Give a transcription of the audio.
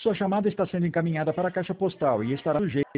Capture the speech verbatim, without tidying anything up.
Sua chamada está sendo encaminhada para a caixa postal e estará sujeita